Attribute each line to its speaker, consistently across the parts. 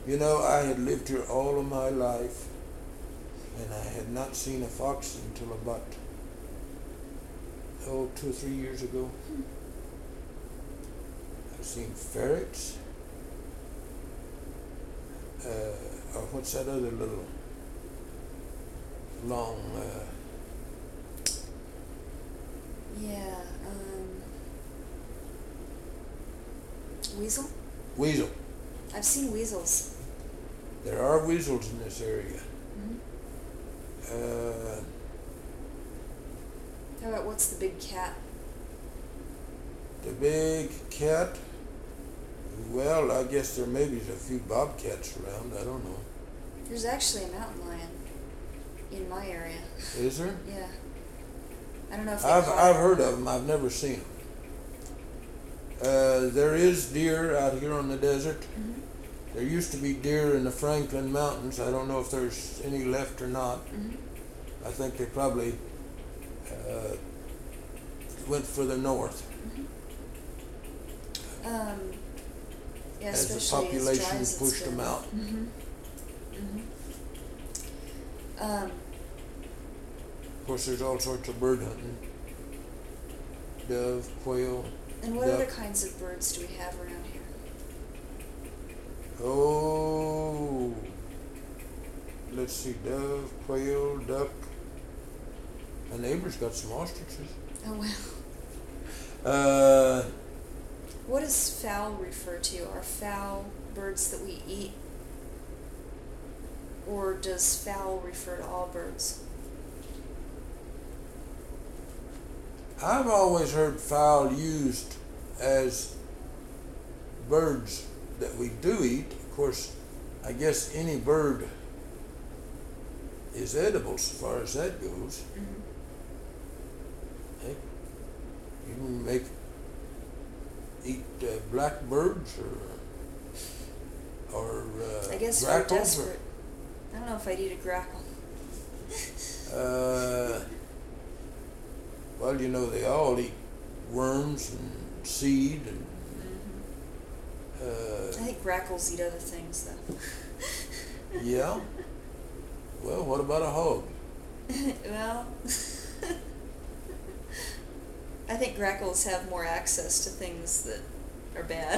Speaker 1: You know, I had lived here all of my life, and I had not seen a fox until about, 2 or 3 years ago. I've seen ferrets, or what's that other little long,
Speaker 2: Yeah, weasel?
Speaker 1: weasel.
Speaker 2: I've seen weasels.
Speaker 1: There are weasels in this area.
Speaker 2: Hmm.
Speaker 1: Uh,
Speaker 2: How about what's the big cat?
Speaker 1: the big cat, well, I guess there maybe is a few bobcats around. I don't know.
Speaker 2: There's actually a mountain lion in my area.
Speaker 1: Is there?
Speaker 2: Yeah. I don't know if they
Speaker 1: I've
Speaker 2: caught it.
Speaker 1: heard of them. I've never seen them. There is deer out here on the desert.
Speaker 2: Mhm.
Speaker 1: There used to be deer in the Franklin Mountains. I don't know if there's any left or not.
Speaker 2: Mhm.
Speaker 1: I think they probably went further north
Speaker 2: Yeah,
Speaker 1: as the
Speaker 2: especially
Speaker 1: population
Speaker 2: as dry as it's
Speaker 1: pushed them
Speaker 2: been.
Speaker 1: out.
Speaker 2: Mhm. Mhm.
Speaker 1: Of course, there's all sorts of bird hunting. Dove, quail.
Speaker 2: And what
Speaker 1: Duck.
Speaker 2: other kinds of birds do we have around here?
Speaker 1: Oh, let's see, dove, quail, duck. My neighbor's got some ostriches.
Speaker 2: Oh wow.
Speaker 1: Uh,
Speaker 2: What does fowl refer to? Are fowl birds that we eat? Or does fowl refer to all birds?
Speaker 1: I've always heard fowl used as birds that we do eat. Of course, I guess any bird is edible as far as that goes.
Speaker 2: Mm-hmm.
Speaker 1: You can eat blackbirds or
Speaker 2: I guess if we're
Speaker 1: grackles
Speaker 2: desperate. I don't know if I'd eat a grackle.
Speaker 1: well, you know, they all eat worms and seed and
Speaker 2: I think grackles eat other things though.
Speaker 1: yeah. Well, what about a hog?
Speaker 2: Well, I think grackles have more access to things that are bad.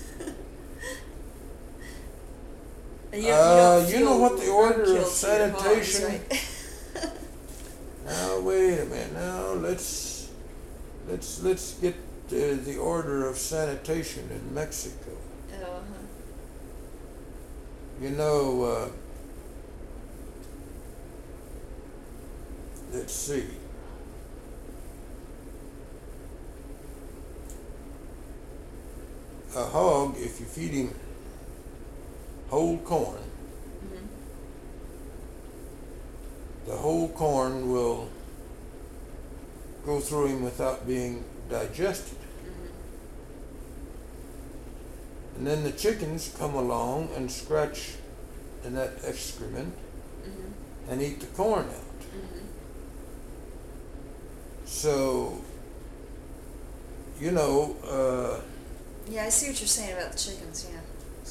Speaker 2: And you don't
Speaker 1: you know
Speaker 2: feel
Speaker 1: what the order of
Speaker 2: roadkill to your hogs,
Speaker 1: sanitation?
Speaker 2: right?
Speaker 1: Now wait a minute. Now let's get the order of sanitation in Mexico.
Speaker 2: Uh-huh.
Speaker 1: You know, let's see. A hog, if you feed him whole corn,
Speaker 2: Mhm.
Speaker 1: the whole corn will go through him without being digested.
Speaker 2: Mhm.
Speaker 1: And then the chickens come along and scratch in that excrement
Speaker 2: Mhm.
Speaker 1: and eat the corn out.
Speaker 2: Mhm.
Speaker 1: So, you know,
Speaker 2: Yeah, I see what you're saying about the chickens. Yeah.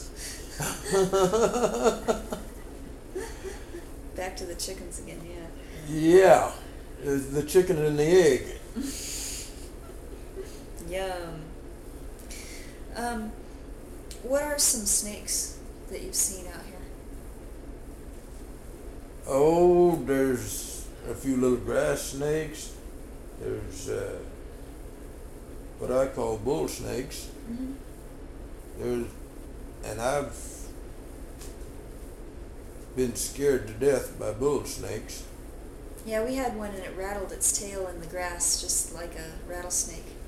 Speaker 2: Back to the chickens again. Yeah.
Speaker 1: yeah, the chicken and the egg.
Speaker 2: Yum. What are some snakes that you've seen out here?
Speaker 1: Oh, there's a few little grass snakes. There's what I call bull snakes.
Speaker 2: Mm-hmm.
Speaker 1: And I've been scared to death by bull snakes.
Speaker 2: Yeah, we had one and it rattled its tail in the grass just like a rattlesnake.